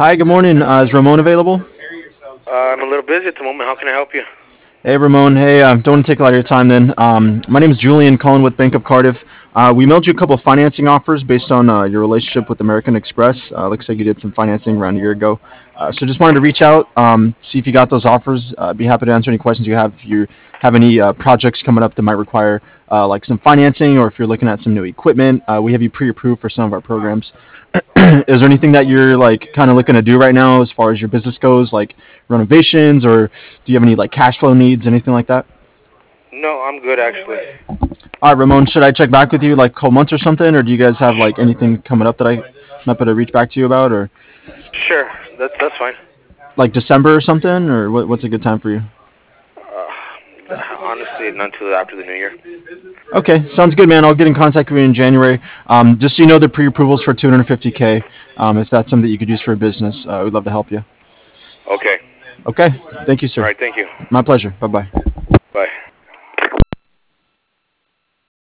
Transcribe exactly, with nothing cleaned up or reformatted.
Hi, good morning. Uh, is Ramon available? Uh, I'm a little busy at the moment. How can I help you? Hey, Ramon. Hey, uh, don't want to take a lot of your time then. Um, my name is Julian, calling with Bank of Cardiff. Uh, we mailed you a couple of financing offers based on uh, your relationship with American Express. Uh, looks like you did some financing around a year ago. Uh, so just wanted to reach out, um, see if you got those offers. Uh, be happy to answer any questions you have. If you have any uh, projects coming up that might require uh, like some financing, or if you're looking at some new equipment, uh, we have you pre-approved for some of our programs. Is there anything that you're like kind of looking to do right now as far as your business goes, like renovations, or do you have any like cash flow needs, anything like that? No, I'm good actually. All right, Ramon, should I check back with you like a couple months or something, or do you guys have like anything coming up that I might better reach back to you about, or Sure, that's that's fine. like December or something, or what, what's a good time for you? Uh, Honestly, not until after the new year. Okay, sounds good, man. I'll get in contact with you in January. Um, just so you know, the pre-approvals for two hundred fifty k. Um, if that's something that you could use for a business, uh, we'd love to help you. Okay. Okay, thank you, All sir. right. Thank you. My pleasure. Bye bye.